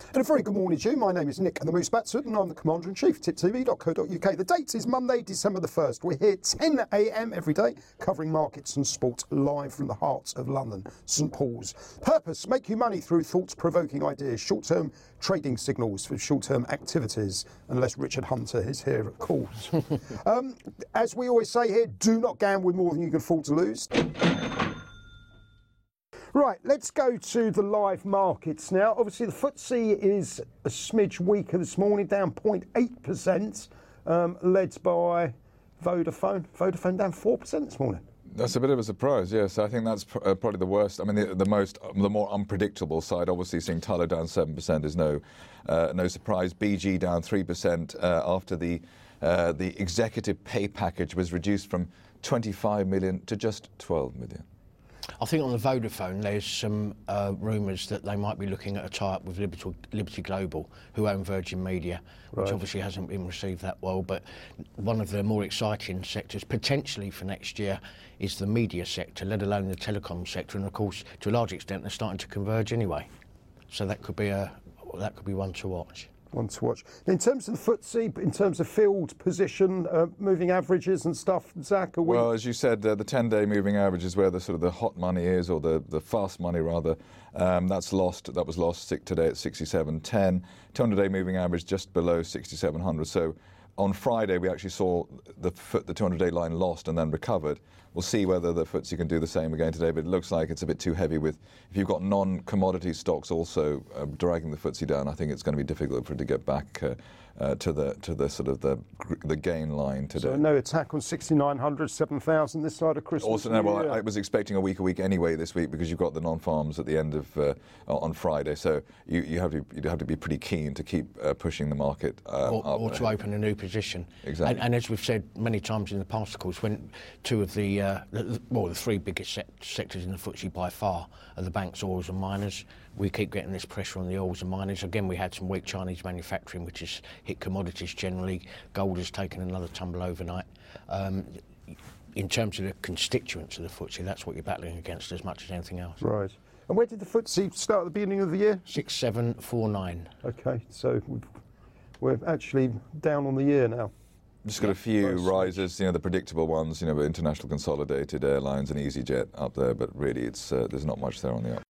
And a very good morning to you. My name is Nick the Moose Batsford and I'm the Commander-in-Chief of tiptv.co.uk. The date is Monday, December the 1st. We're here 10 a.m. every day covering markets and sport live from the heart of London, St Paul's. Purpose, make you money through thought-provoking ideas, short-term trading signals for short-term activities, unless Richard Hunter is here, of course. As we always say here, do not gamble with more than you can afford to lose. Right, let's go to the live markets now. Obviously, the FTSE is a smidge weaker this morning, down 0.8%, led by Vodafone. Vodafone down 4% this morning. That's a bit of a surprise, yes. I think that's probably the worst. I mean, the more unpredictable side. Obviously, seeing Tyler down 7% is no surprise. BG down 3% after the executive pay package was reduced from 25 million to just 12 million. I think on the Vodafone, there's some rumours that they might be looking at a tie-up with Liberty Global, who own Virgin Media, which obviously hasn't been received that well. But one of the more exciting sectors, potentially for next year, is the media sector, let alone the telecom sector. And of course, to a large extent, they're starting to converge anyway. So that could be one to watch. One to watch. In terms of the FTSE, in terms of field position, moving averages and stuff, Zach, are we... Well, as you said, the 10-day moving average is where the sort of the hot money is, or the fast money rather. That was lost today at 67.10. 200-day moving average just below 6,700. So on Friday we actually saw the 200-day line lost and then recovered. We'll see whether the FTSE can do the same again today, but it looks like it's a bit too heavy if you've got non-commodity stocks also dragging the FTSE down. I think it's going to be difficult for it to get back to the sort of the gain line today. So no attack on 6,900, 7,000 this side of Christmas. Also, no, well, I was expecting a weaker week anyway this week because you've got the non-farms at the end of on Friday. So you'd have to be pretty keen to keep pushing the market up. Or to open a new position. Exactly. And as we've said many times in the past, of course, when two of the three biggest sectors in the FTSE by far are the banks, oils and miners. We keep getting this pressure on the oils and miners. Again, we had some weak Chinese manufacturing, which has hit commodities generally. Gold has taken another tumble overnight. In terms of the constituents of the FTSE, that's what you're battling against as much as anything else. Right. And where did the FTSE start at the beginning of the year? 6749. Okay, so we're actually down on the year now. Just got a few rises, the predictable ones, International Consolidated Airlines and EasyJet up there, but really it's there's not much there on the up.